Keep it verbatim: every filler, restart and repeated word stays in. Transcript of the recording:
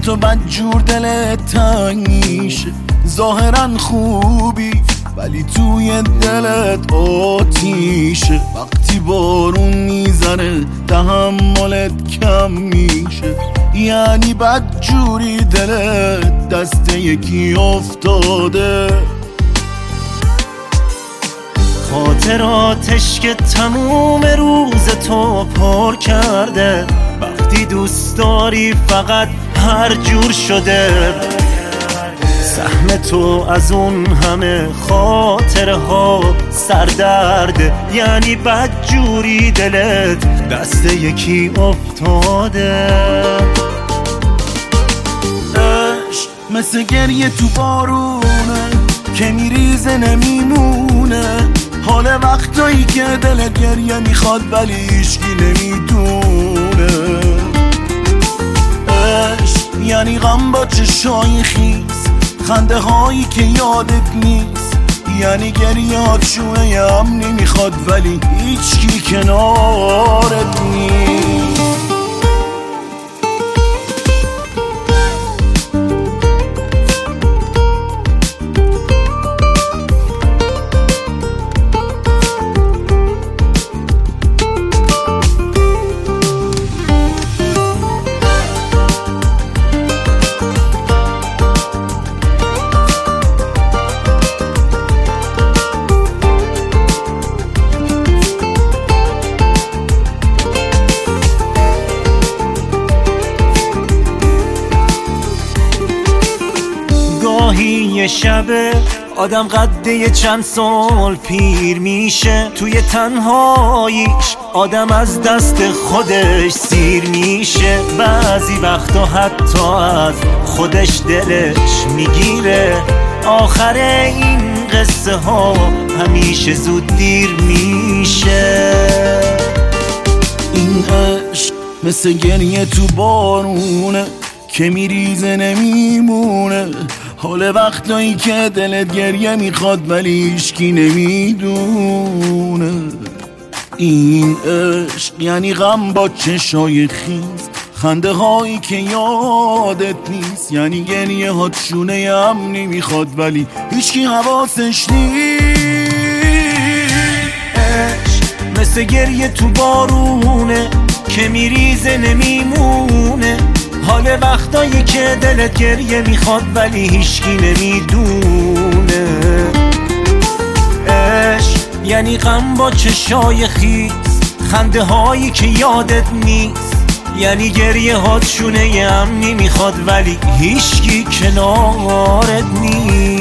تو بدجور دلت تنگ میشه. ظاهرا خوبی ولی توی دلت آتیشه. وقتی بارون میزنه تحملت کم میشه. یعنی بدجوری دلت دست یکی افتاده. خاطراتش که تموم روز تو پر کرده. وقتی دوست داری فقط هر جور شده. سهم تو از اون همه خاطره ها سردرده. یعنی بدجوری دلت دست یکی افتاده. عشق مثل گریه تو بارونه که میریزه نمیمونه. حال وقتایی که دلت گریه میخواد ولی هیچکی نمیدونه. عشق یعنی غم با چشای خیس، خنده هایی که یادت نیست. یعنی گریهات شونه امنی میخواد ولی هیچکی کنارت نیست. گاهی یه شبه آدم قده چند سال پیر میشه. توی تنهاییش آدم از دست خودش سیر میشه. بعضی وقتا حتی از خودش دلش میگیره. آخر این قصه ها همیشه زود دیر میشه. این عشق مثل گریه تو بارونه که میریزه نمیمونه. حال وقتایی که دلت گریه میخواد ولی هیچکی نمیدونه. این عشق یعنی غم با چشای خیز، خنده هایی که یادت نیست. یعنی گریه هات شونه امنی میخواد ولی هیچکی حواسش نیست. عشق مثل گریه تو بارونه که میریزه نمیمونه. حال وقتایی که دلت گریه میخواد ولی هیچکی نمیدونه. عشق یعنی غم با چشای خیس، خنده هایی که یادت نیست. یعنی گریه هات شونه امنی میخواد ولی هیچکی کنارت نیست.